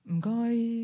唔該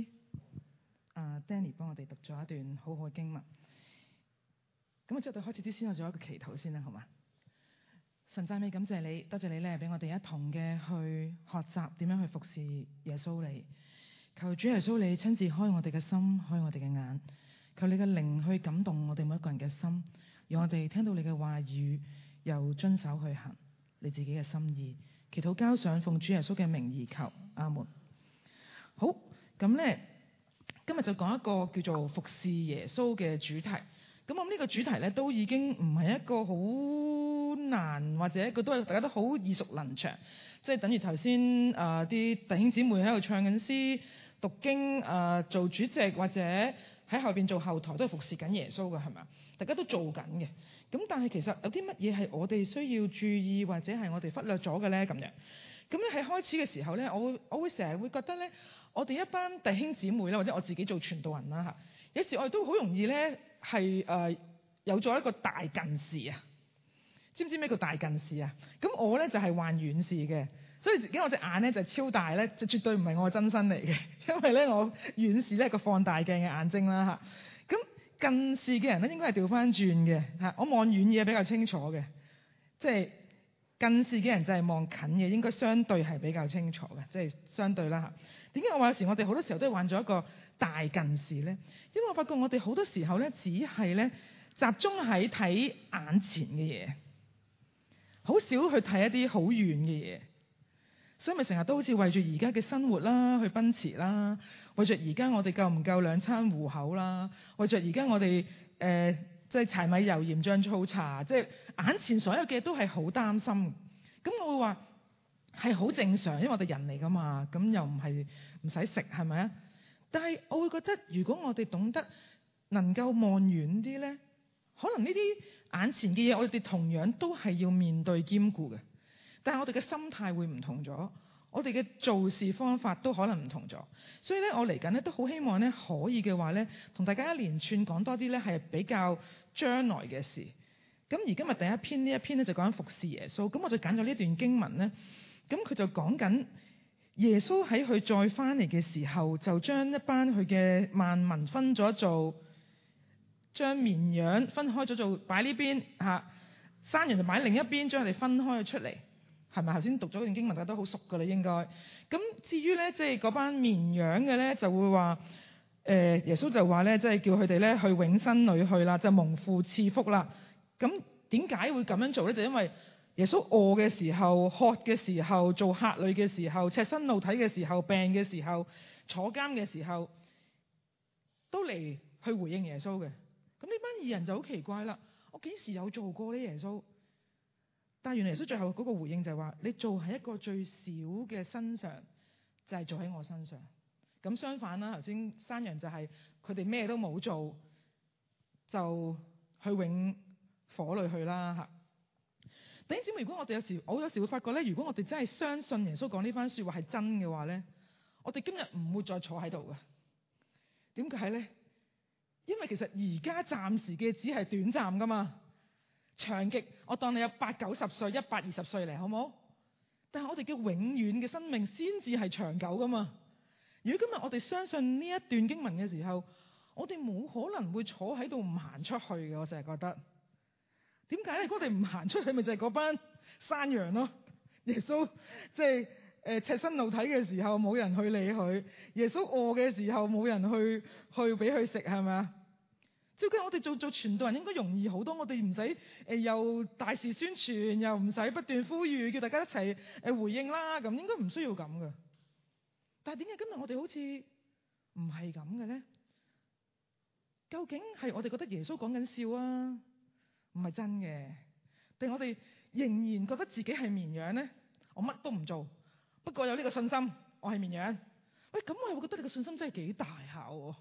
，Danny 幫我哋讀咗一段好好嘅經文。咁我之後對開始之前，我做一個祈禱先啦，好嘛？神讚美感謝你，多謝你咧，俾我哋一同嘅去學習點樣去服侍耶穌你。求主耶穌你親自開我哋嘅心，開我哋嘅眼。求你嘅靈去感動我哋每一個人嘅心，讓我哋聽到你嘅話語，又遵守去行你自己嘅心意。祈禱交上奉主耶穌嘅名而求，阿門。好，咁咧今日就講一個叫做服侍耶穌嘅主題。咁我諗呢個主題咧都已經唔係一個好難，或者一個都係大家都好耳熟能詳，即係等於頭先啲弟兄姊妹喺度唱緊詩、讀經、做主席或者喺後邊做後台都係服侍緊耶穌嘅，係咪啊？大家都做緊嘅。咁但係其實有啲乜嘢係我哋需要注意，或者係我哋忽略咗嘅咧？咁樣咁咧喺開始嘅時候咧，我會成日會覺得咧，我哋一班弟兄姊妹啦，或者我自己做傳道人啦嚇，有時我哋都好容易咧係有咗一個大近視啊！知唔知咩叫大近視啊？咁我咧就係患遠視嘅，所以自己我隻眼咧就超大咧，就絕對唔係我嘅真身嚟嘅，因為咧我遠視咧個放大鏡嘅眼睛啦嚇。咁近視嘅人咧應該係調翻轉嘅嚇，我望遠嘢比較清楚嘅，即係近視嘅人就係望近嘢應該相對係比較清楚嘅，即係相對啦嚇。點解我話有時我哋好多時候都係患咗一個大近視咧？因為我發覺我哋好多時候咧只係咧集中喺睇眼前嘅嘢，好少去睇一啲好遠嘅嘢，所以咪成日都好似為住而家嘅生活啦去奔馳啦，為住而家我哋夠唔夠兩餐糊口啦，為住而家我哋即係柴米油鹽醬醋茶，即係眼前所有嘅嘢都係好擔心。咁我會話係好正常，因為我哋人嚟噶嘛，咁又唔係唔使食係咪啊？但係我會覺得，如果我哋懂得能夠望遠啲咧，可能呢啲眼前嘅嘢，我哋同樣都係要面對兼顧嘅。但係我哋嘅心態會唔同咗，我哋嘅做事方法都可能唔同咗。所以咧，我嚟緊咧都好希望咧，可以嘅話咧，同大家一連串講多啲咧係比較將來嘅事。咁而今日第一篇呢一篇咧就講緊服侍耶穌。咁我就揀咗呢段經文咧，咁佢就講緊耶穌喺佢再翻嚟嘅時候，就將一班佢嘅萬民分咗做，將綿羊分開咗做擺呢邊嚇，山羊就擺另一邊，將佢哋分開咗出嚟，係咪？頭先讀咗段經文，大家都好熟噶啦，應該。咁至於咧，即係嗰班綿羊嘅咧，就會話耶穌就話咧，即係叫佢哋咧去永生裏去啦，就蒙父賜福啦。咁點解會咁樣做咧？就因為耶穌餓嘅時候、渴嘅時候、做客旅嘅時候、赤身露體嘅時候、病嘅時候、坐監嘅時候，都嚟去回應耶穌嘅。咁呢班義人就好奇怪啦，我幾時有做過呢？耶穌？但係原來耶穌最後嗰個回應就係話：你做喺一個最小嘅身上，就係做喺我身上。咁相反啦，頭先山羊就係佢哋咩都冇做，就去永火裏去啦嚇。弟兄姊妹，如果我有時會發覺咧，如果我哋真係相信耶穌講呢番説話係真嘅話咧，我哋今日唔會再坐喺度嘅。點解咧？因為其實而家暫時嘅只係短暫噶嘛，長極我當你有80-90歲、120歲嚟，好冇？但係我哋嘅永遠嘅生命先至係長久噶嘛。如果今日我哋相信呢一段經文嘅時候，我哋冇可能會坐喺度唔行出去嘅。我成日覺得點解咧？如果我哋唔行出去，咪就係嗰班山羊咯。耶穌即係赤身露體嘅時候冇人去理佢，耶穌餓嘅時候冇人去俾佢食，係咪啊？照計我哋做傳道人應該容易好多，我哋唔使又大肆宣傳，又唔使不斷呼籲叫大家一齊回應啦，咁應該唔需要咁嘅。但係點解今日我哋好似唔係咁嘅咧？究竟係我哋覺得耶穌講緊笑啊，唔係真嘅，定我哋仍然覺得自己係綿羊咧？我乜都唔做，不過有呢個信心，我係綿羊。喂，咁我又會覺得你個信心真係幾大下喎。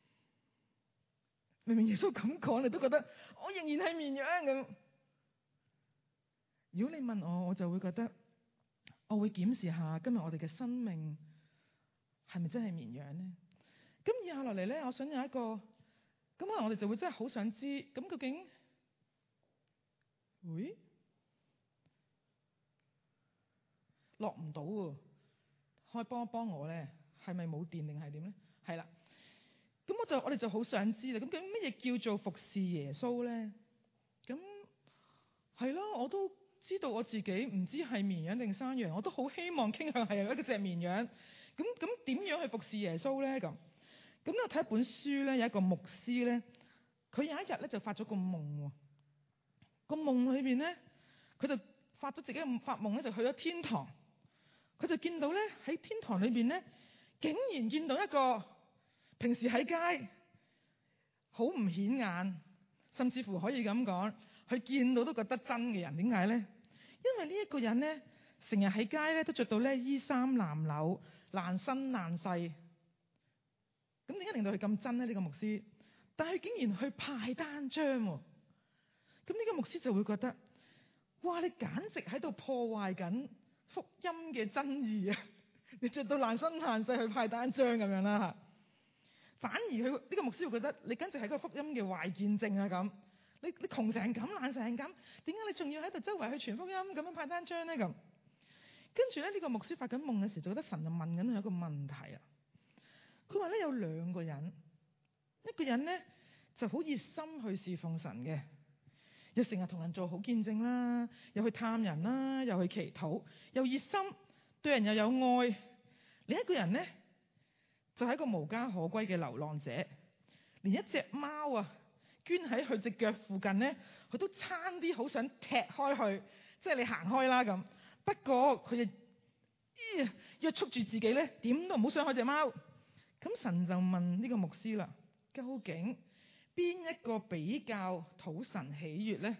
明明耶穌咁講，你都覺得我仍然係綿羊咁。如果你問我，我就會覺得我會檢視下今日我哋嘅生命係咪真係綿羊呢？咁以下落嚟咧，我想有一個咁，可能我哋就會真係好想知，咁究竟會落唔到喎？可以幫一幫我咧係咪冇電定係點咧？係啦，咁我哋就好想知啦。咁究竟乜嘢叫做服侍耶穌咧？咁係咯，我都知道我自己唔知係綿羊定山羊，我都好希望傾向係有一隻綿羊。咁點樣去服侍耶穌咧？咁我睇一本書咧，有一個牧師咧，佢有一日咧就發咗個夢喎。個夢裏邊咧，佢就發咗自己嘅發夢咧，就去咗天堂。佢就見到咧喺天堂裏邊咧，竟然見到一個平時喺街好唔顯眼，甚至乎可以咁講，佢見到都覺得真嘅人。點解咧？因為呢一個人咧，成日喺街咧都着到咧衣衫襤褸、爛身爛世。咁點解令到佢咁真咧？呢個牧師，但係佢竟然去派單張喎。咁呢個牧師就會覺得，哇！你簡直喺度破壞緊福音嘅真義啊！你着到爛身爛世去派單張咁樣啦嚇。反而佢呢個牧師會覺得，你簡直係個福音嘅壞見證啊！咁你窮成咁爛成咁，點解你仲要喺度周圍去傳福音咁樣派單張咧？咁跟住咧，呢個牧師發緊夢嘅時候，就覺得神就問緊佢一個問題啊。佢話咧有兩個人，一個人咧就好熱心去侍奉神嘅，又成日同人做好見證啦，又去探人啦，又去祈禱，又熱心對人又有愛。另一個人咧就係一個無家可歸嘅流浪者，連一隻貓啊捐喺佢隻腳附近咧，佢都差啲好想踢開去，即係你行開啦咁。不過佢就約束住自己咧，點都唔好傷害隻貓。咁神就問呢個牧師啦，究竟邊一個比較討神喜悅咧？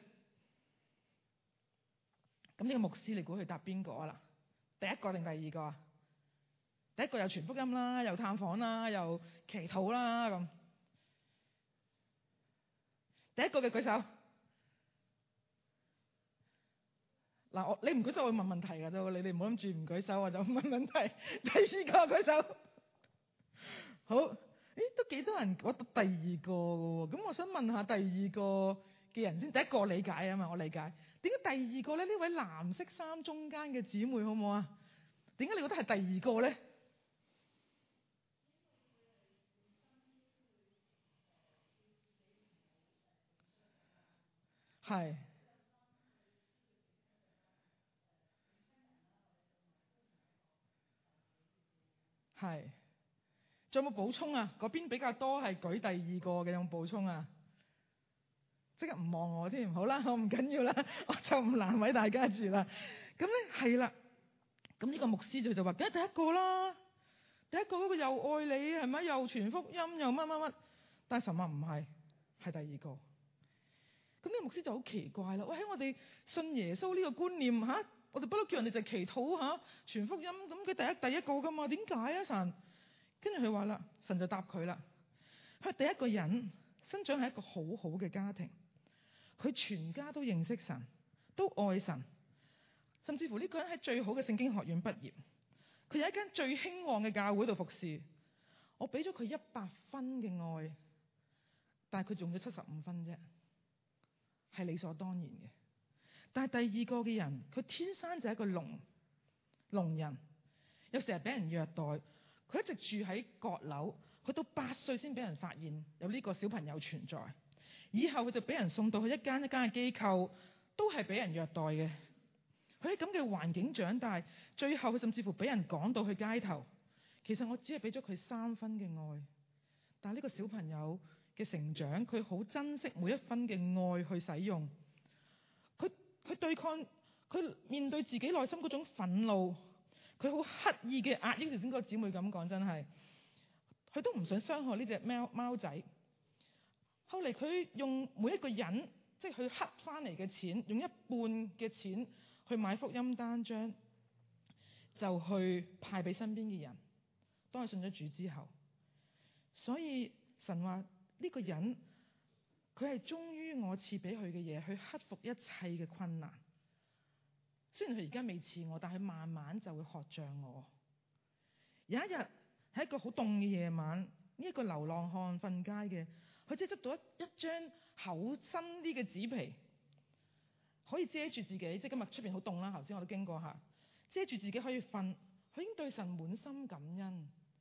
咁呢個牧師你估佢答邊個啊啦？第一個定第二個啊？第一個又傳福音啦，又探訪啦，又祈禱啦咁。第一個嘅舉手。嗱，你唔舉手我會問問題㗎啫，你哋唔好諗住唔舉手我就問問題。第二個舉手。好，都幾多人覺得第二個嘅喎？咁我想問下第二個嘅人先。第一個理解啊嘛，我理解。點解第二個咧？呢位藍色衫中間嘅姊妹好唔好啊？點解你覺得係第二個咧？係。係。仲有冇補充啊？嗰邊比較多係舉第二個嘅，有冇補充啊？即刻唔望我添，好啦，我唔緊要啦，我就唔難為大家住啦。咁咧係啦，咁呢個牧師就話：梗係第一個啦，第一個嗰個又愛你係咪？又傳福音又乜乜乜。但係神話唔係，係第二個。咁呢個牧師就好奇怪啦。喂，喺我哋信耶穌呢個觀念嚇，我哋不嬲叫人哋就祈禱嚇傳福音，咁佢第一個㗎嘛？點解啊神？跟住佢話啦，神就答佢啦。佢第一個人生長喺一個好好嘅家庭，佢全家都認識神，都愛神，甚至乎呢個人喺最好嘅聖經學院畢業，佢有一間最興旺嘅教會度服侍。我俾咗佢100分嘅愛，但係佢用咗75分啫，係理所當然嘅。但係第二個嘅人，佢天生就係一個聾人，有成日俾人虐待。佢一直住喺閣樓，佢到8歲先俾人發現有呢個小朋友存在。以後佢就俾人送到去一間嘅機構，都係俾人虐待嘅。佢喺咁嘅環境長大，最後佢甚至乎俾人趕到去街頭。其實我只係俾咗佢3分嘅愛，但係呢個小朋友嘅成長，佢好珍惜每一分嘅愛去使用。佢對抗，佢面對自己內心嗰種憤怒。佢好刻意嘅壓抑，頭先個姊妹咁講，真係佢都唔想傷害呢隻貓仔。後嚟佢用每一個人，即係佢乞翻嚟嘅錢，用1半嘅錢去買福音單張，就去派俾身邊嘅人。當佢信咗主之後，所以神話呢個人佢係忠於我賜俾佢嘅嘢，去克服一切嘅困難。雖然佢而家未似我，但係慢慢就會學像我。有一日喺一個好凍嘅夜晚，呢一個流浪漢瞓街嘅，佢只係執到一張厚身啲嘅紙皮，可以遮住自己。即係今日出邊好凍啦，頭先我都經過下，遮住自己可以瞓。佢已經對神滿心感恩，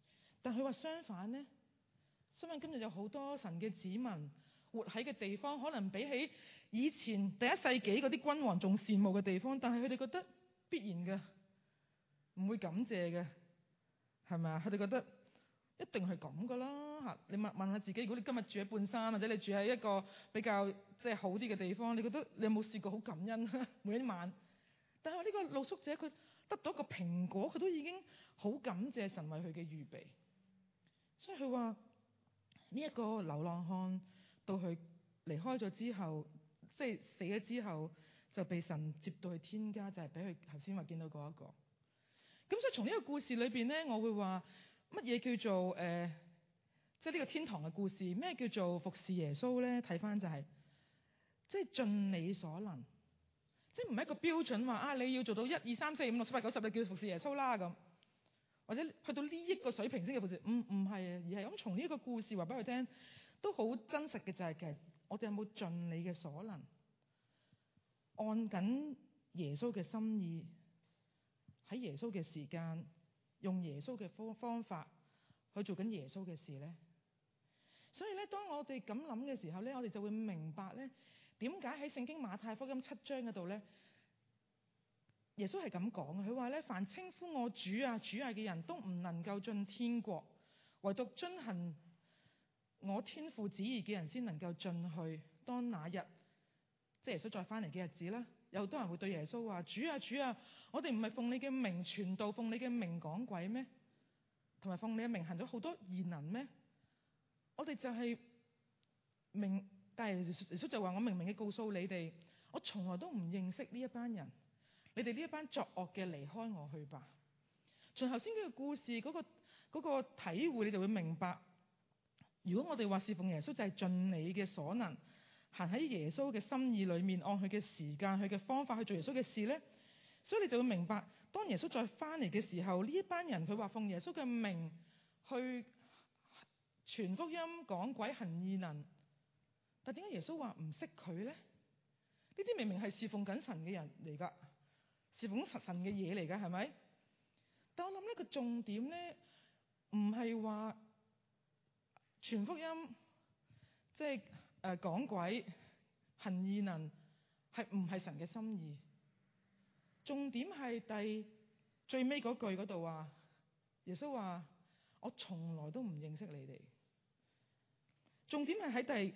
但佢話相反呢，相反今日有好多神嘅子民活喺嘅地方，可能比起以前第一世紀嗰啲君王仲羨慕嘅地方，但係佢哋覺得必然嘅，唔會感謝嘅，係咪啊？佢哋覺得一定係咁噶啦嚇！你問下自己，如果你今日住喺半山，或者你住喺一個比較好啲嘅地方，你覺得你有冇試過好感恩每一晚？但係呢個露宿者佢得到一個蘋果，佢都已經好感謝神為佢嘅預備。所以佢話呢一個流浪漢到佢離開咗之後，即係死咗之後，就被神接到去天家，就係俾佢頭先話見到嗰一個。咁所以從呢個故事裏邊咧，我會話乜嘢叫做即係呢個天堂嘅故事？咩叫做服侍耶穌咧？睇翻就係即係盡你所能。即係唔係一個標準話啊，你要做到1、2、3、4、5、6、7、8、9、10，你叫服侍耶穌啦咁，或者去到呢一個水平先嘅服侍，唔係啊，而係咁從呢一個故事話俾佢聽，都好真實嘅就係其實我哋有冇盡你嘅所能，按緊耶穌嘅心意，喺耶穌嘅時間，用耶穌嘅方法去做緊耶穌嘅事咧。所以咧，當我哋咁諗嘅時候咧，我哋就會明白咧。點解喺聖經馬太福音7章嗰度咧，耶穌係咁講嘅？佢話咧，凡稱呼我主啊主啊嘅人都唔能夠進天國，唯獨遵行我天父旨意嘅人先能夠進去。當那日，即係耶穌再翻嚟嘅日子啦，有好多人會對耶穌話：主啊主啊，我哋唔係奉你嘅名傳道，奉你嘅名趕鬼咩？同埋奉你嘅名行咗好多異能咩？我哋就係明。但係耶穌就話：我明明嘅告訴你哋，我從來都唔認識呢一班人，你哋呢一班作惡嘅，離開我去吧。從頭先呢個故事嗰個體會，你就會明白，如果我哋話侍奉耶穌就係盡你嘅所能，行喺耶穌嘅心意裏面，按佢嘅時間、佢嘅方法去做耶穌嘅事咧，所以你就會明白，當耶穌再翻嚟嘅時候，呢一班人佢話奉耶穌嘅名去傳福音、趕鬼、行異能。但點解耶穌話唔識佢咧？呢啲明明係侍奉緊神嘅人嚟噶，侍奉神嘅嘢嚟噶，係咪？但我諗呢個重點咧，唔係話傳福音，即係趕鬼、行異能，係唔係神嘅心意？重點係最尾嗰句嗰度話，耶穌話：我從來都唔認識你哋。重點係喺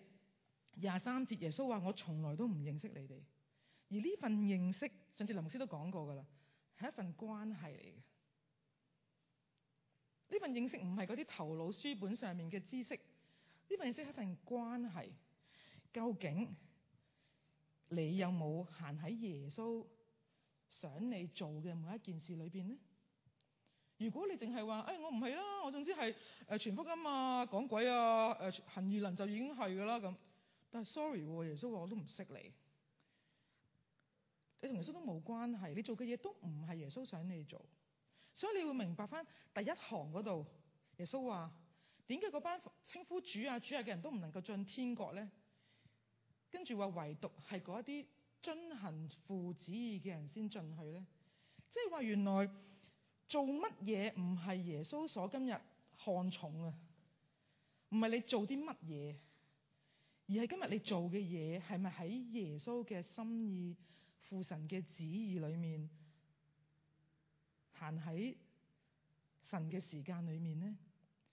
23節，耶穌話：我從來都唔認識你哋。而呢份認識，上次林牧師都講過㗎啦，係一份關係嚟嘅。呢份認識唔係嗰啲頭腦書本上面嘅知識，呢份認識係一份關係。究竟你有冇行喺耶穌想你做嘅每一件事裏邊呢？如果你淨係話：我唔係啦，我總之係傳福音啊、趕鬼啊、行異能就已經係㗎啦咁。但係 sorry， 耶穌話我都唔識你，你同耶穌都冇關係，你做嘅嘢都唔係耶穌想你做，所以你會明白翻第一行嗰度，耶穌話點解嗰班稱呼主啊主啊嘅人都唔能夠進天國咧？跟住話唯獨係嗰一啲遵行父旨意嘅人先進去咧，即係話原來做乜嘢唔係耶穌所今日看重啊，唔係你做啲乜嘢。而係今日你做嘅嘢係咪喺耶穌嘅心意、父神嘅旨意裏面，行喺神嘅時間裏面呢？呢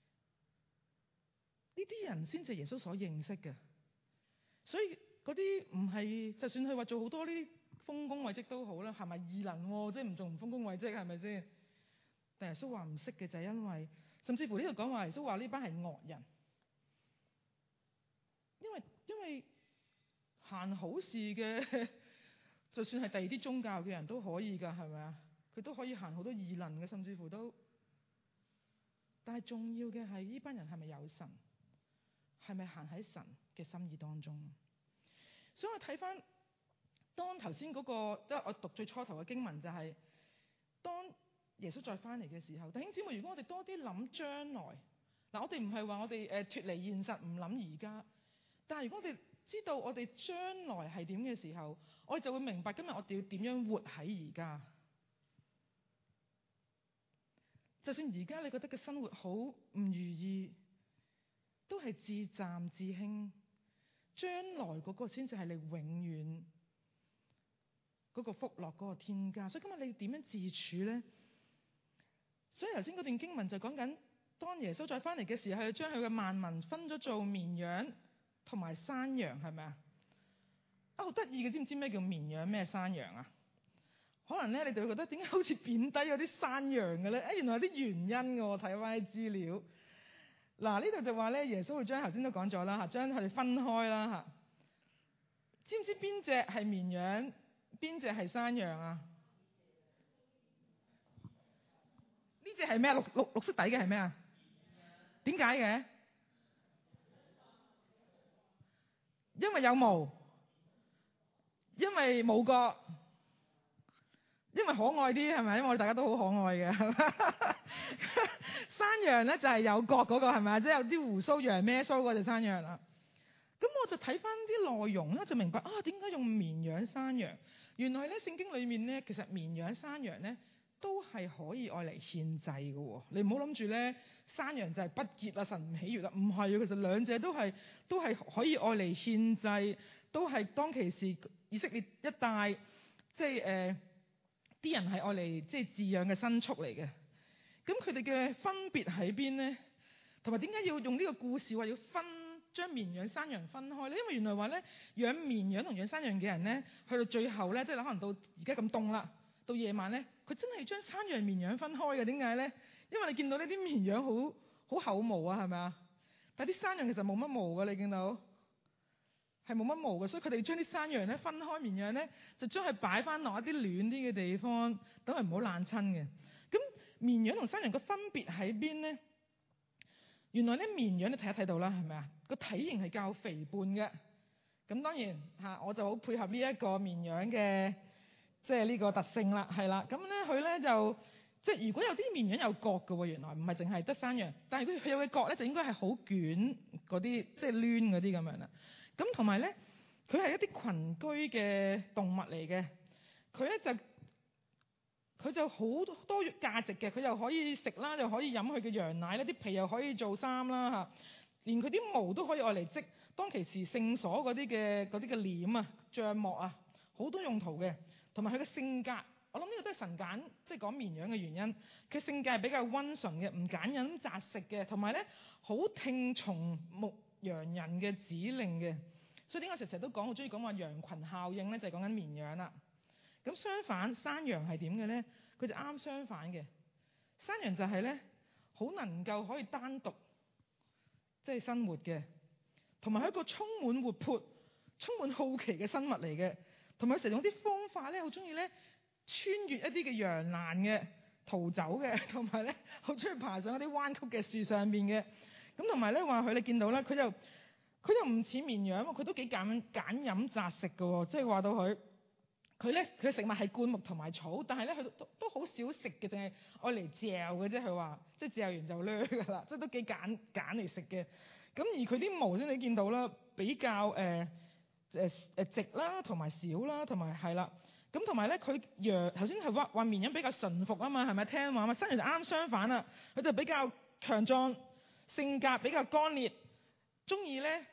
啲人先至耶穌所認識嘅。所以嗰啲唔係，就算佢話做好多呢啲豐功偉績都好啦，係咪異能喎？即係唔做唔豐功偉績係咪先？但耶穌話唔識嘅就係因為，甚至乎呢度講話耶穌話呢班係惡人。因為行好事嘅，就算係第二啲宗教嘅人都可以㗎，係咪啊？佢都可以行好多異能嘅，甚至乎都。但係重要嘅係呢班人係咪有神？係咪行喺神嘅心意當中？所以我睇翻當頭先嗰個，即係我讀最初頭嘅經文就係，當耶穌再翻嚟嘅時候，弟兄姊妹，如果我哋多啲諗將來，嗱，我哋唔係話我哋脫離現實唔諗而家。但係如果我哋知道我哋將來係點嘅時候，我哋就會明白今日我哋要點樣活喺而家。 就算而家你覺得嘅生活好唔如意，都係自暫自輕，將來嗰個先至係你永遠嗰個福樂嗰個天家。所以今日你要點樣自處呢？所以頭先嗰段經文就講緊，當耶穌再翻嚟嘅時候，佢將佢嘅萬民分咗做綿羊同埋山羊，係咪啊？好得意嘅，知唔知咩叫綿羊，咩山羊啊？可能咧，你就會覺得點解好似貶低嗰啲山羊嘅咧？原來有啲原因嘅。我睇翻啲資料，嗱，呢度就話咧，耶穌會將頭先都講咗啦嚇，將佢哋分開啦嚇。知唔知邊隻係綿羊，邊隻係山羊啊？呢隻係咩啊？綠色底嘅係咩啊？點解嘅？因為有毛，因為冇角，因為可愛啲係咪？因為我哋大家都好可愛嘅，係咪？山羊咧就係有角嗰個係咪？即係有啲鬍鬚羊咩鬚嗰隻山羊啦。咁我就睇翻啲內容咧，就明白點解用綿羊山羊？原來咧聖經裏面咧，其實綿羊山羊咧都係可以愛嚟獻祭嘅喎。你唔好諗住咧山羊就係不潔啊，神唔喜悅啊，唔係啊，其實兩者都係可以愛嚟獻祭，都係當其時以色列一帶即係啲人係愛嚟即係飼養嘅牲畜嚟嘅。咁佢哋嘅分別喺邊呢？同埋點解要用呢個故事話要將綿羊山羊分開咧？因為原來話咧養綿羊同養山羊嘅人咧，去到最後咧，即係可能到而家咁凍啦，到夜晚咧，佢真係將山羊綿羊分開嘅。點解咧？因為你見到呢啲綿羊好厚毛啊，係咪啊？但係啲山羊其實冇乜毛嘅，你見到係冇乜毛嘅，所以佢哋將啲山羊咧分開，綿羊咧就將佢擺翻落一啲暖啲嘅地方，等佢唔好冷親嘅。咁綿羊同山羊個分別喺邊咧？原來咧綿羊你睇一睇到啦，係咪啊？個體型係較肥胖嘅。咁當然我就好配合呢一個綿羊嘅即係呢個特性啦，係啦。咁咧佢咧就即係如果有啲綿羊有角嘅喎，原來唔係淨係得山羊，但係佢有嘅角咧就應該係好捲嗰啲，即係攣嗰啲咁樣啦。咁同埋咧，佢係一啲群居嘅動物嚟嘅，佢就好多價值嘅，佢又可以食啦，又可以飲佢嘅羊奶啦，啲皮又可以做衫啦嚇，連佢啲毛都可以愛嚟織當其時聖所嗰啲嘅簾啊、帳幕啊，好多用途嘅。同埋佢嘅性格，我諗呢個都係神揀即係講綿羊嘅原因。佢性格係比較溫順嘅，唔揀飲擇食嘅，同埋咧好聽從牧羊人嘅指令嘅。所以點解我成日都講好中意講話羊群效應咧，就係講緊綿羊啦。咁相反，山羊係點嘅咧？佢就啱相反嘅。山羊就係咧，好能夠可以單獨即係生活嘅，同埋係一個充滿活潑、充滿好奇嘅生物嚟嘅。同埋成日用啲方法咧，好中意咧穿越一啲嘅羊欄嘅逃走嘅，同埋咧好中意爬上一啲彎曲嘅樹上邊嘅。咁同埋咧話佢，你見到咧，佢又唔似綿羊，佢都幾揀飲擇食嘅喎。即係話到佢咧，佢嘅食物係灌木同埋草，但係咧佢都好少食嘅，淨係愛嚟嚼嘅啫。佢話即係嚼完就掠㗎啦，即係都幾揀嚟食嘅。咁而佢啲毛先你見到啦，比較直啦，同埋少啦，同埋係啦。咁同埋咧，佢羊頭先係話綿羊比較馴服啊嘛，係咪聽話嘛？山羊就啱相反啦，佢就比較強壯，性格比較剛烈，中意咧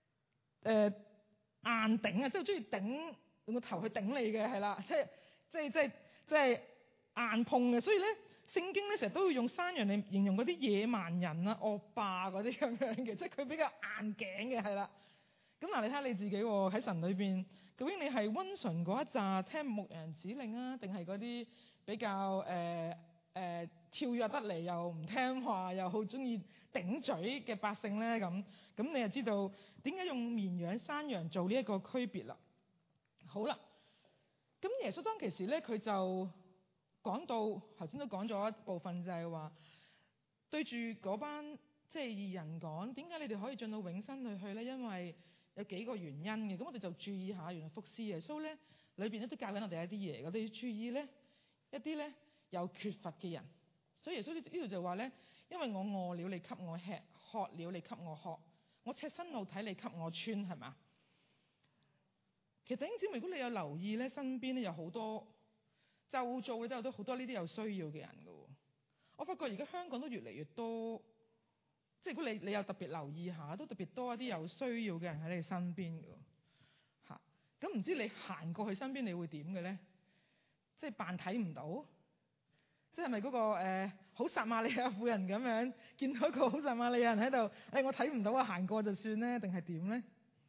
硬頂啊，即係中意頂用個頭去頂你嘅，係啦，即係硬碰嘅。所以咧，聖經咧成日都會用山羊嚟形容嗰啲野蠻人啊、惡霸嗰啲咁樣嘅，即係佢比較硬頸嘅，係啦。咁嗱，你睇下你自己喎，喺神裏邊，究竟你係溫順嗰一紮聽牧人指令啊，定係嗰啲比較跳躍得嚟又唔聽話又好中意頂嘴嘅百姓咧？咁你就知道點解用綿羊山羊做呢一個區別啦。好啦，咁耶穌當其時咧，佢就講到頭先都講咗一部分，就係話對住嗰班即係義人講，點解你哋可以進到永生裏去咧？因為有幾個原因嘅。咁我哋就注意下，原來服侍耶穌咧裏邊咧都教緊我哋一啲嘢，我哋要注意咧一啲咧有缺乏嘅人。所以耶穌呢度就話咧，因為我餓了，你給我吃；渴了，你給我喝；我赤身露體，你給我穿，係嘛？其實弟兄姊妹，如果你有留意咧，身邊咧有好多周遭咧都有好多呢啲有需要嘅人㗎喎。 我發覺而家香港都越嚟越多，即係如果你有特別留意下，都特別多一啲有需要嘅人喺你身邊㗎嚇。咁唔知你行過去身邊，你會點嘅咧？即係扮睇唔到，即係咪嗰個好撒瑪利亞婦人咁樣見到一個好撒瑪利亞人喺度，我睇唔到啊，行過就算咧，定係點咧？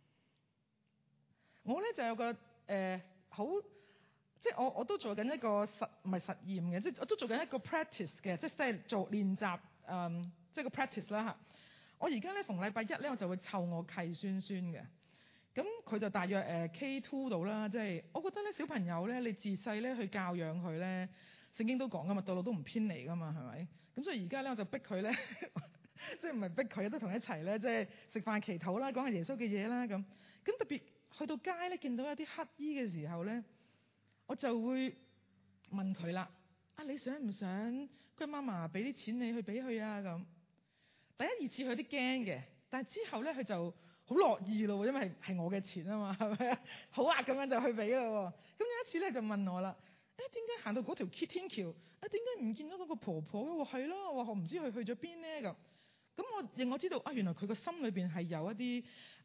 我咧就有個好，即係我都做緊一個唔係實驗嘅，即係我都做緊一個 practice 嘅，即係做練習即係個 practice 啦嚇。我而家咧逢禮拜一咧，我就會湊我契孫孫嘅。咁佢就大約K2 度啦，即係我覺得咧小朋友咧，你自細咧去教養佢咧，聖經都講噶嘛，道路都唔偏離噶嘛，係咪？咁所以而家咧我就逼佢咧，即係唔係逼佢都同一齊咧，即係食飯祈禱啦，講下耶穌嘅嘢啦咁。咁特別去到街咧，見到一啲乞衣嘅時候咧，我就會問佢啦：你想唔想佢媽媽俾啲錢你去俾佢啊？咁第一二次佢有啲驚嘅，但係之後咧佢就好樂意咯，因為係我嘅錢啊嘛，係咪啊？好啊，咁樣就去俾咯。咁有一次咧就問我啦：點解行到嗰條天橋點解唔見到嗰個婆婆嘅？我話係咯，我唔知佢去咗邊咧咁。咁我知道原來佢個心裏邊係有一啲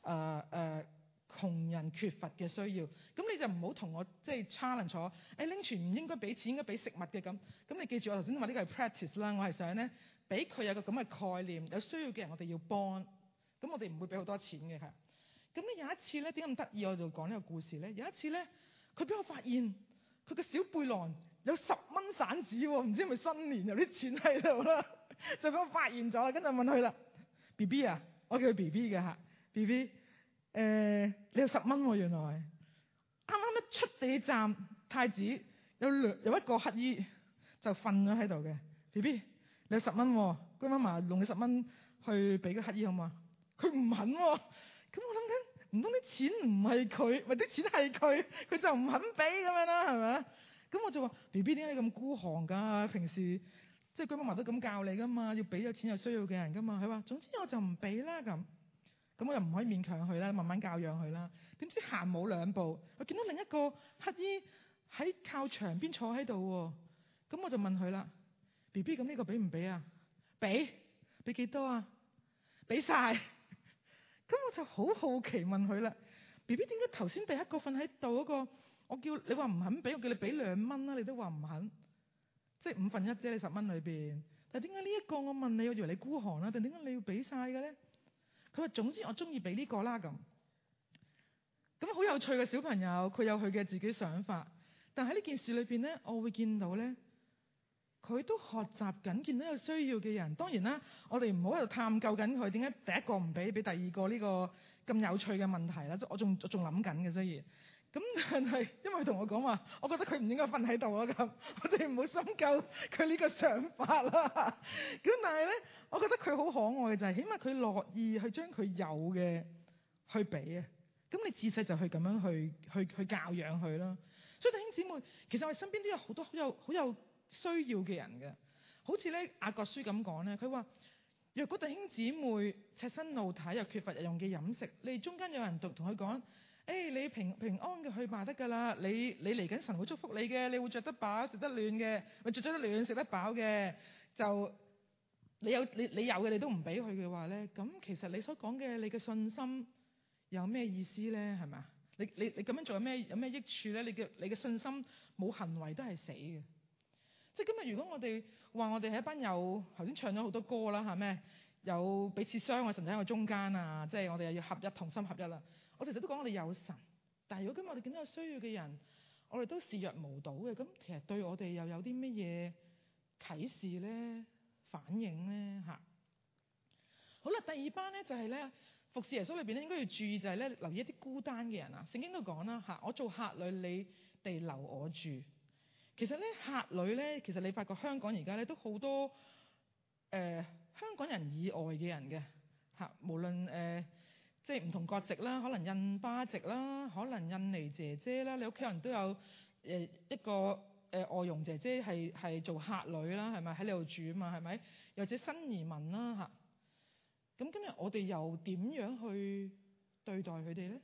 窮人缺乏嘅需要。咁你就唔好同我即係 challenge 我，拎錢唔應該俾錢，應該俾食物嘅咁。咁你記住我頭先話呢個係 practice 啦，我係想咧俾佢有個咁嘅概念，有需要嘅人我哋要幫。咁我哋唔會俾好多錢嘅。咁咧有一次咧，點解咁得意？我就講呢個故事咧。有一次咧，佢俾我發現佢個小背囊有10蚊散紙喎，唔知係咪新年有啲錢喺度啦，就俾我發現咗。跟住問佢啦，B B 啊，我叫佢 B B 嘅嚇，B B，你有10蚊喎，原來啱啱一出地鐵站太子有一個乞衣就瞓咗喺度嘅。B B，你有10蚊喎，佢媽媽用你10蚊去俾個乞衣好嘛？佢唔肯喎。咁我諗緊，唔通啲錢唔係佢，或者啲錢係佢，佢就唔肯俾咁樣啦，係咪啊？咁我就話 B B 點解你咁孤寒㗎？平時即係佢媽媽都咁教你㗎嘛，要俾有錢有需要嘅人㗎嘛。佢話總之我就唔俾啦咁。咁我又唔可以勉強佢啦，慢慢教養佢啦。點知行冇2步，我見到另一個乞衣喺靠牆邊坐喺度喎。咁我就問佢啦：B B 咁呢個俾唔俾啊？俾幾多啊？俾晒。咁我就好好奇問佢啦：B B 點解頭先第一個瞓喺度嗰個，我叫你話唔肯俾，我叫你俾2蚊啦，你都話唔肯，即係1/5啫，你10蚊裏邊。但係點解呢一個我問你，我以為你孤寒啦，定點解你要俾晒嘅咧？佢話總之我中意俾呢個啦咁。咁好有趣嘅小朋友，佢有佢嘅自己想法。但喺呢件事裏邊咧，我會見到咧，佢都學習緊，見到有需要嘅人。當然啦，我哋唔好喺度探究緊佢點解第一個唔俾，俾第二個呢個咁有趣嘅問題啦。我仲諗緊嘅，雖然咁，但係因為佢同我講話，我覺得佢唔應該瞓喺度啊咁。我哋唔好深究佢呢個想法啦。咁但係咧，我覺得佢好可愛嘅就係，起碼佢樂意去將佢有嘅去俾啊。咁你自細就去咁樣去教養佢啦。所以弟兄姊妹，其實我哋身邊都有好多好有需要嘅人嘅。好似咧雅各書咁講咧，佢話若果弟兄姊妹赤身露體又缺乏日用嘅飲食，你中間有人同佢講：你平安嘅去罷得㗎啦，你嚟緊神會祝福你嘅，你會着得飽食得暖嘅，咪着得暖食得飽嘅，就你有嘅你都唔俾佢嘅話咧，咁其實你所講嘅你嘅信心有咩意思咧？係咪啊？你咁樣做有咩益處咧？你嘅信心冇行為都係死嘅。即係今日如果我哋話我哋係一班有頭先唱咗好多歌啦，係咩？有彼此相愛，神喺我中間啊！即係我哋又要合一，同心合一啦。我其實都講我哋有神，但係如果今日我哋見到有需要嘅人，我哋都視若無睹嘅，咁其實對我哋又有啲乜嘢啟示咧、反應咧嚇？好啦，第二班咧就係咧服侍耶穌裏邊咧應該要注意就係咧留意一啲孤單嘅人啊。聖經都講啦嚇，我做客旅，你哋留我住。其實咧客旅咧，其實你發覺香港而家咧都好多香港人以外嘅人嘅嚇，無論即係唔同國籍啦，可能印巴籍啦，可能印尼姐姐啦，你屋企人都有一個外傭姐姐係做客旅啦，係咪喺你度住啊嘛？係咪？又或者新移民啦嚇。咁今日我哋又點樣去對待佢哋咧？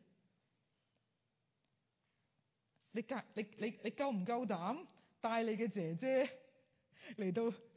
你夠唔夠膽帶你嘅姐姐嚟到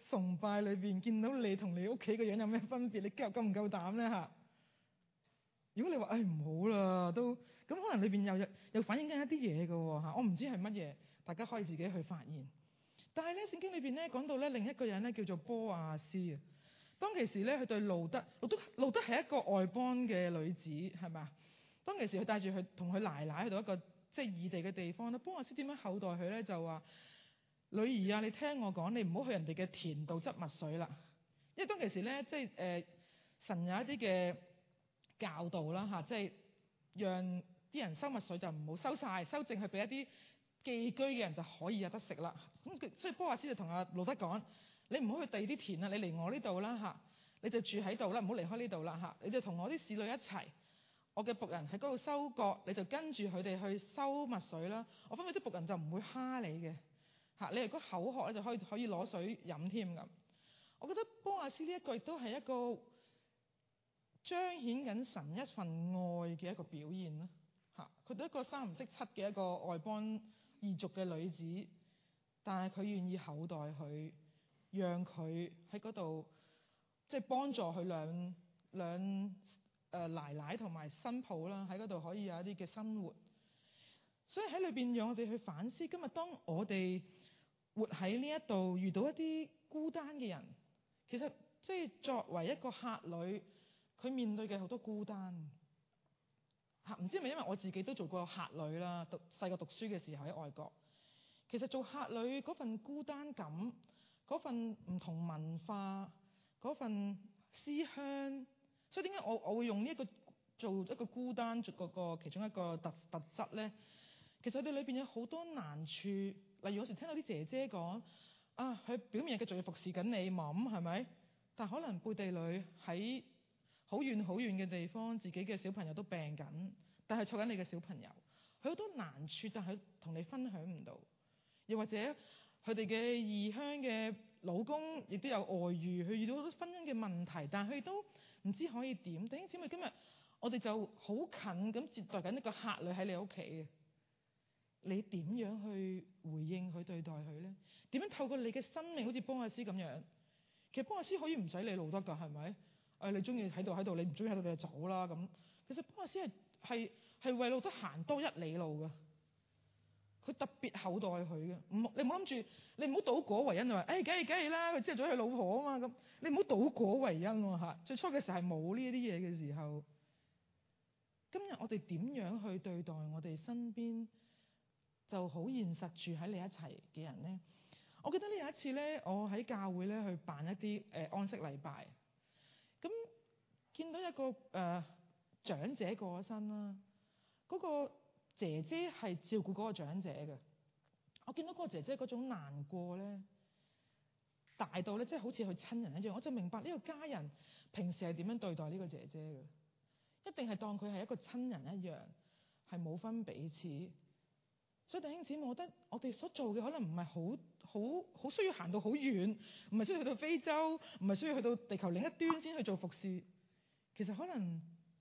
崇拜裏邊見到你同你屋企嘅樣有咩分別？你夠唔夠膽咧嚇？如果你話唔好啦，都咁可能裏邊又反映緊一啲嘢嘅喎嚇，我唔知係乜嘢，大家可以自己去發現。但係咧聖經裏邊咧講到咧另一個人咧叫做波亞斯啊，當其時咧佢對路德係一個外邦嘅女子係咪啊？當其時佢帶住佢同佢奶奶去到一個即係異地嘅地方咧，波亞斯點樣厚待佢咧？就話：女兒啊，你聽我講，你唔好去人哋嘅田度執麥穗啦。因為當其時咧，即係神有一啲嘅教導啦嚇，即係讓啲人收麥穗就唔好收晒，收淨係俾一啲寄居嘅人就可以有得食啦。咁所以波亞斯就同阿路德講：你唔好去第二啲田啦，你嚟我呢度啦嚇，你就住喺度啦，唔好離開呢度啦嚇，你就同我啲使女一齊。我嘅僕人喺嗰度收割，你就跟住佢哋去收麥穗啦。我分俾啲僕人就唔會蝦你嘅嚇，你如果口渴咧就可以攞水飲添咁。我覺得波亞斯呢一個亦都係一個彰顯緊神一份愛嘅一個表現啦嚇。佢都一個三唔識七嘅一個外邦異族嘅女子，但係佢願意厚待佢，讓佢喺嗰度即係幫助佢兩奶奶同埋新抱啦，喺嗰度可以有一啲嘅生活。所以喺裏邊讓我哋去反思，今日當我哋活喺呢一度遇到一啲孤單嘅人，其實即係作為一個客旅，佢面對嘅好多孤單嚇。唔知係咪因為我自己都做過客旅啦，細個讀書嘅時候喺外國，其實做客旅嗰份孤單感，嗰份唔同文化，嗰份思鄉。所以點解我會用呢一個做一個孤單嗰個其中一個特質咧？其實佢哋裏邊有好多難處，例如有時聽到啲姐姐講啊，佢表面繼續要服侍緊你咁係咪？但可能背地裏喺好遠好遠嘅地方，自己嘅小朋友都病緊，但係湊緊你嘅小朋友，佢好多難處，但係同你分享唔到。又或者佢哋嘅異鄉嘅老公亦都有外遇，佢遇到好多婚姻嘅問題，但係佢都唔知可以點。弟兄姊妹，今日我哋就好近咁接待緊一個客旅喺你屋企嘅，你點樣去回應佢、對待佢咧？點樣透過你嘅生命，好似波亞斯咁樣？其實波亞斯可以唔使理路德㗎，係咪？你中意喺度，你唔中意喺度你就走啦咁。其實波亞斯係為路德行多1里路㗎。佢特別厚待佢嘅，你唔好諗住，你唔好倒果為因就話，梗係啦，佢知道咗佢老婆啊嘛咁，你唔好倒果為因喎嚇。最初嘅時候係冇呢啲嘢嘅時候，今日我哋點樣去對待我哋身邊就好現實住喺你一齊嘅人咧？我記得呢有一次咧，我喺教會咧去辦一啲安息禮拜，咁見到一個長者過咗身啦，嗰個姐姐係照顧嗰個長者嘅。我見到嗰個姐姐嗰種難過咧，大到咧即係好似佢親人一樣，我就明白呢個家人平時係點樣對待呢個姐姐嘅，一定係當佢係一個親人一樣，係冇分彼此。所以弟兄姊妹，我覺得我哋所做嘅可能唔係好需要行到好遠，唔係需要去到非洲，唔係需要去到地球另一端先去做服侍。其實可能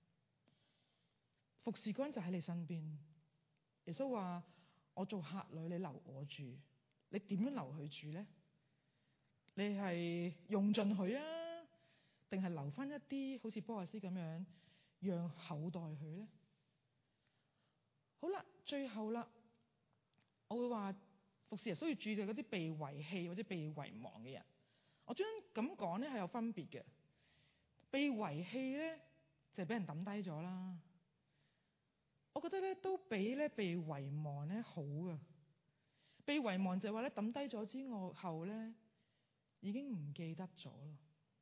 服侍嗰人就喺你身邊。耶穌話：我做客旅，你留我住。你點樣留佢住咧？你係用盡佢啊，定係留翻一啲好似波亞斯咁樣，讓厚待佢咧？好啦，最後啦，我會話服侍耶穌要注意嗰啲被遺棄或者被遺忘嘅人。我將咁講咧係有分別嘅。被遺棄咧就係俾人抌低咗啦。我覺得咧都比咧被遺忘咧好噶。被遺忘就係話咧抌低咗之後咧已經唔記得咗咯。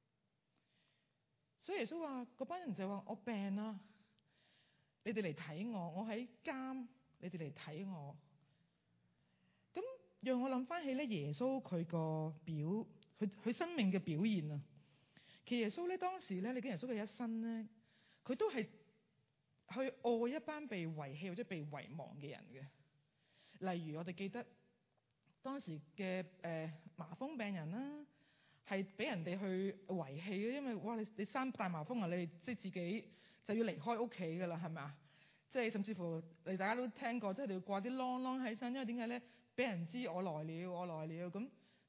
所以耶穌話嗰班人就話：我病啦，你哋嚟睇我；我喺監，你哋嚟睇我。咁讓我諗翻起咧耶穌佢個佢生命嘅表現啊。其實耶穌咧當時咧，你見耶穌嘅一生咧，佢都係去愛一班被遺棄或者被遺忘嘅人嘅。例如我哋記得當時嘅麻風病人啦，係俾人哋去遺棄嘅，因為哇你生大麻風啊，你即係自己就要離開屋企噶啦，係咪啊？即係甚至乎你大家都聽過，即係你要掛啲啷啷喺身，因為點解咧？俾人知我來了咁，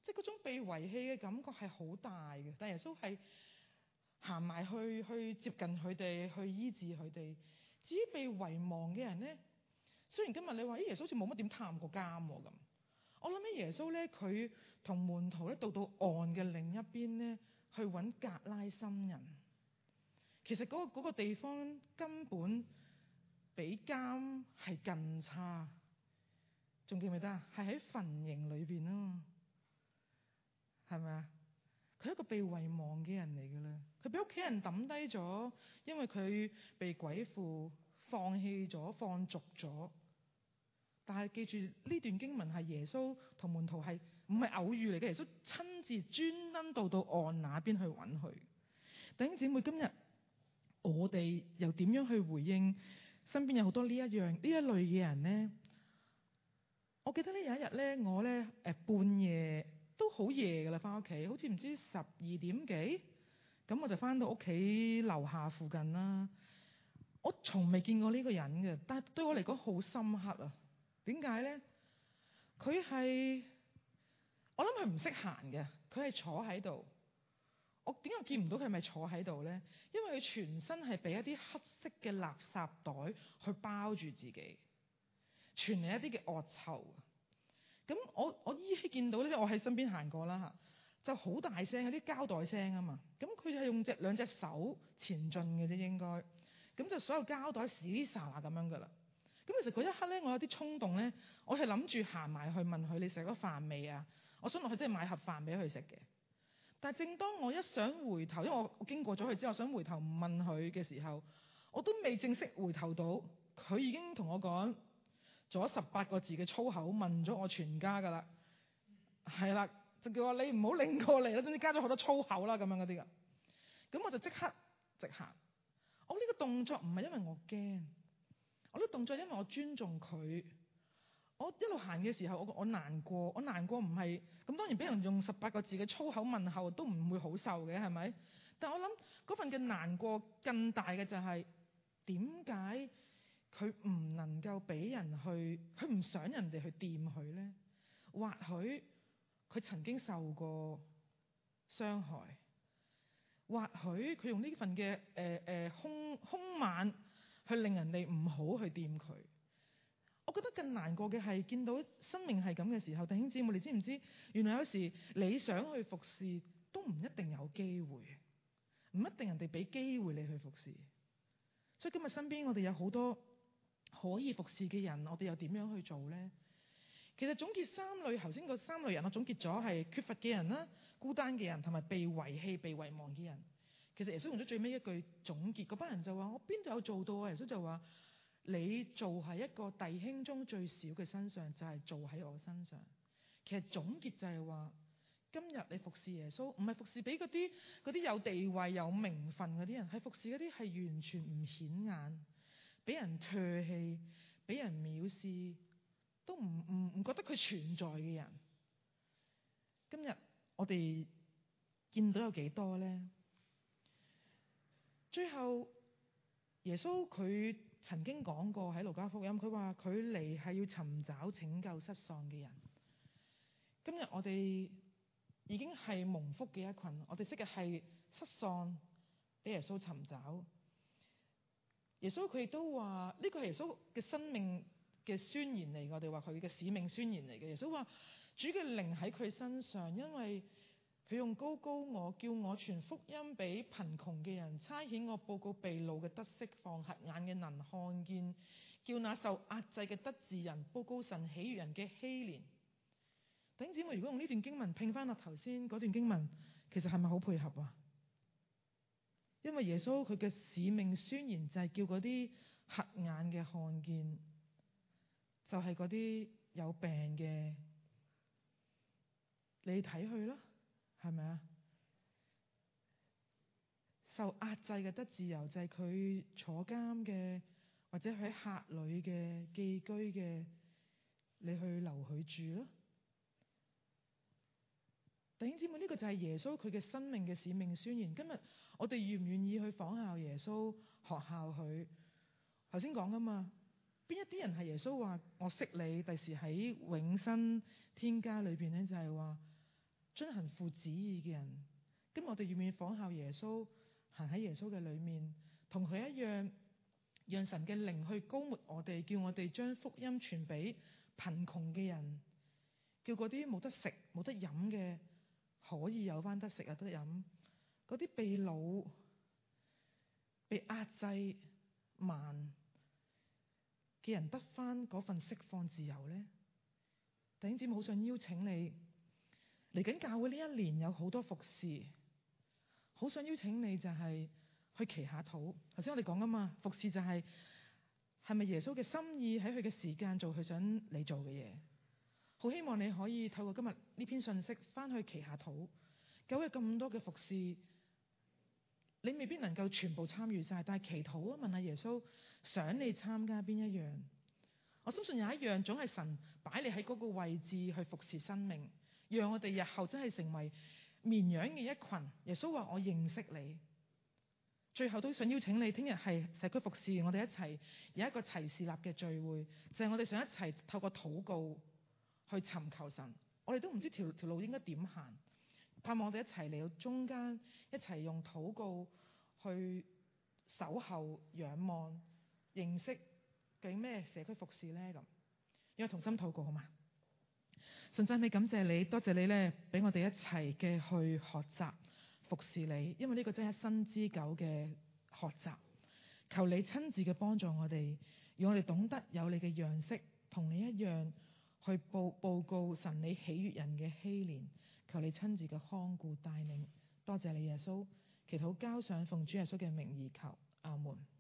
即係嗰種被遺棄嘅感覺係好大嘅。但耶穌係行埋去接近佢哋，去醫治佢哋。至於被遺忘嘅人咧，雖然今日你話耶穌好似冇乜點探過監咁，我諗起耶穌咧，佢同門徒咧到岸嘅另一邊咧，去揾格拉森人。其實嗰個地方根本比監係更差，仲記唔記得啊？係喺墳塋裏邊啊嘛，係咪啊？佢係一個被遺忘嘅人嚟嘅啦，佢俾屋企人抌低咗，因為佢被鬼附、放棄咗、放逐咗。但係記住呢段經文係耶穌同門徒係唔係偶遇嚟嘅，耶穌親自專登到岸那邊去揾佢。弟兄姊妹，今日我哋又點樣去回應身邊有好多呢一類嘅人呢？我記得呢有一日咧，我咧半夜都好夜噶啦，翻屋企好似唔知12點幾，咁我就翻到屋企樓下附近啦。我從未見過呢個人嘅，但係對我嚟講好深刻啊！點解咧？佢係我諗佢唔識行嘅，佢係坐喺度。我點解見唔到佢係咪坐喺度咧？因為佢全身係俾一啲黑色嘅垃圾袋去包住自己，傳嚟一啲嘅惡臭。咁我依稀見到咧，我喺身邊行過啦嚇，就好大聲，有啲膠袋聲啊嘛。咁佢係用兩隻手前進嘅啫，應該。咁就所有膠袋屎哩沙啦咁樣噶啦。咁其實嗰一刻咧，我有啲衝動咧，我係諗住行埋去問佢：你食咗飯未啊？我想落去即係買盒飯俾佢食嘅。但係正當我一想回頭，因為我經過咗佢之後，想回頭問佢嘅時候，我都未正式回頭到，佢已經同我講咗18個字嘅粗口，問咗我全家噶啦，係啦，就叫我你唔好擰過嚟啦，總之加咗好多粗口啦咁樣嗰啲噶。咁我就即刻直行。我呢個動作唔係因為我驚，我呢個動作因為我尊重佢。我一路行嘅時候，我難過，我難過唔係咁，當然俾人用18個字嘅粗口問候都唔會好受嘅，係咪？但我諗嗰份嘅難過更大嘅就係點解佢唔能夠俾人去，佢唔想人哋去掂佢咧？或許佢曾經受過傷害，或許佢用呢份嘅兇猛去令人哋唔好去掂佢。我覺得更難過嘅係見到生命係咁嘅時候，弟兄姊妹，你知唔知？原來有時你想去服侍都唔一定有機會，唔一定人哋俾機會你去服侍。所以今日身邊我哋有好多可以服侍嘅人，我哋又點樣去做呢？其實總結3類，頭先嗰3類人，我總結咗係缺乏嘅人啦、孤單嘅人同埋被遺棄、被遺忘嘅人。其實耶穌用咗最尾一句總結，嗰班人就話：我邊度有做到啊？耶穌就話：你做喺一個弟兄中最小嘅身上，就係做喺我身上。其實總結就係話，今日你服侍耶穌，唔係服侍俾嗰啲有地位有名分嗰啲人，係服侍嗰啲係完全唔顯眼、俾人唾棄、俾人藐視，都唔覺得佢存在嘅人。今日我哋見到有幾多呢？最後耶穌佢曾經講過喺路加福音，佢話佢嚟係要尋找拯救失喪嘅人。今日我哋已經係蒙福嘅一群，我哋識嘅係失喪俾耶穌尋找。耶穌佢亦都話呢個係耶穌嘅生命嘅宣言嚟，我哋話佢嘅使命宣言嚟嘅。耶穌話主嘅靈喺佢身上，因為佢用高我，叫我傳福音俾貧窮嘅人，差遣我報告被擄嘅得釋放，瞎眼嘅能看見，叫那受壓制嘅得自由，報告神喜悅人嘅禧年。弟兄姊妹，如果用呢段經文拼翻落頭先嗰段經文，其實係咪好配合啊？因為耶穌佢嘅使命宣言就係叫嗰啲瞎眼嘅看見，就係嗰啲有病嘅，你睇佢啦。係咪啊？受壓制嘅得自由，就係佢坐監嘅，或者喺客旅嘅、寄居嘅，你去留佢住咯。弟兄姊妹，呢個就係耶穌佢嘅生命嘅使命宣言。今日我哋願唔願意去仿效耶穌，學效佢？頭先講噶嘛，邊一啲人係耶穌話我識你，第時喺永生天家裏邊咧，就係話遵行父旨意嘅人。今日我哋願唔願意仿效耶穌，行喺耶穌嘅裏面，同佢一樣，讓神嘅靈去膏抹我哋，叫我哋將福音傳俾貧窮嘅人，叫嗰啲冇得食冇得飲嘅可以有翻得食有得飲，嗰啲被擄被壓制慢嘅人得翻嗰份釋放自由呢？弟兄姊妹，好想邀請你嚟緊教會呢一年有好多服侍，好想邀請你就係去祈下禱。頭先我哋講啊嘛，服侍就係咪耶穌嘅心意，喺佢嘅時間做佢想你做嘅嘢。好希望你可以透過今日呢篇信息翻去祈下禱。教會咁多嘅服侍，你未必能夠全部參與晒，但係祈禱啊，問下耶穌想你參加邊一樣。我相信有一樣總係神擺你喺嗰個位置去服侍生命，讓我哋日後真係成為綿羊嘅一群。耶穌話我認識你。最後都想邀請你，聽日係社區服侍，我哋一齊有一個齊事立嘅聚會，就係我哋想一齊透過禱告去尋求神。我哋都唔知條路應該點行，盼望我哋一齊嚟到中間，一齊用禱告去守候、仰望、認識究竟咩社區服侍呢？咁，讓我同心禱告好嘛？神讚美感謝你，多謝你咧，俾我哋一齊嘅去學習服侍你，因為呢個真係一生之久嘅學習。求你親自嘅幫助我哋，讓我哋懂得有你嘅樣式，同你一樣去報告神你喜悅人嘅禧年。求你親自嘅看顧帶領，多謝你耶穌。祈禱交上奉主耶穌嘅名義求，阿門。